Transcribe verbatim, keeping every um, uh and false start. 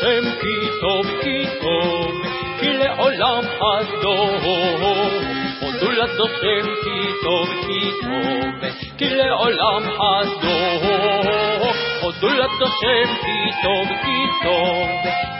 השם כי טוב כי טוב, כי לעולם חסדו. הודו לשם כי טוב כי טוב, כי לעולם חסדו. הודו לשם כי טוב כי טוב,